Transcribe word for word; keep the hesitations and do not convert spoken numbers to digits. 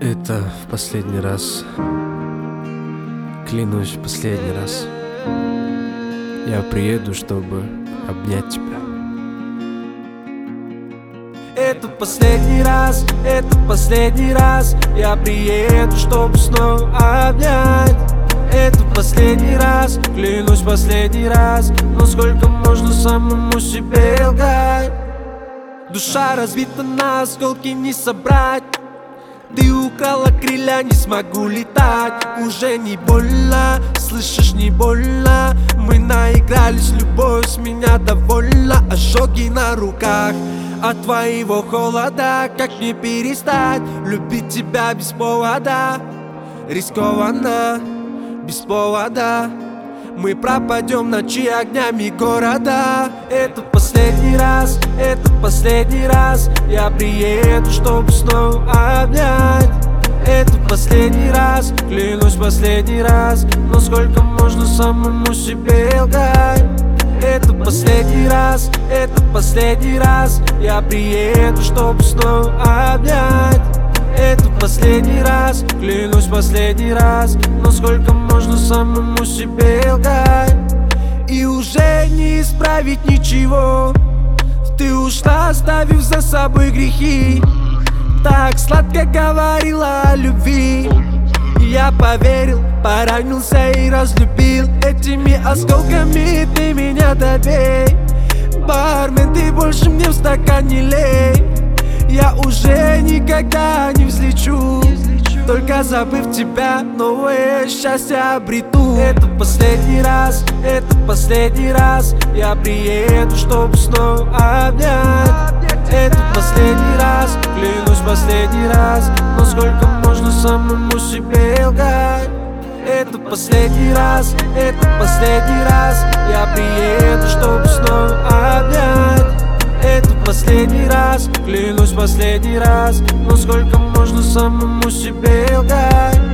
Это в последний раз. Клянусь, в последний раз. Я приеду, чтобы обнять тебя. Это последний раз, это последний раз. Я приеду, чтобы снова обнять. Это последний раз, клянусь, последний раз. Но сколько можно самому себе лгать? Душа разбита на осколки, не собрать. Ты украла крылья, не смогу летать. Уже не больно, слышишь, не больно. Мы наигрались, любовь с меня довольна. Ожоги на руках от твоего холода. Как мне перестать любить тебя без повода? Рискованно, без повода. Мы пропадем в ночи огнями города. Это последний раз, это последний раз. Я приеду, чтобы снова обнять. Это последний раз, клянусь, последний раз. Но сколько можно самому себе лгать? Это последний раз, это последний раз. Я приеду, чтобы снова обнять. Это последний раз, клянусь, последний раз. Но сколько можно самому себе лгать? И уже не исправить ничего. Ты ушла, оставив за собой грехи. Так сладко говорила о любви. Я поверил, поранился и разлюбил. Этими осколками ты меня добей. Бармен, ты больше мне в стакан не лей. Я уже никогда не взлечу, только забыв тебя, новое счастье обрету. Это последний раз, это последний раз. Я приеду, чтобы снова обнять. Это последний раз, клянусь, последний раз. Но сколько можно самому себе лгать? Это последний раз, это последний раз. Я приеду, чтобы снова обнять. Это последний раз, клянусь, последний раз. Но сколько можно самому себе лгать?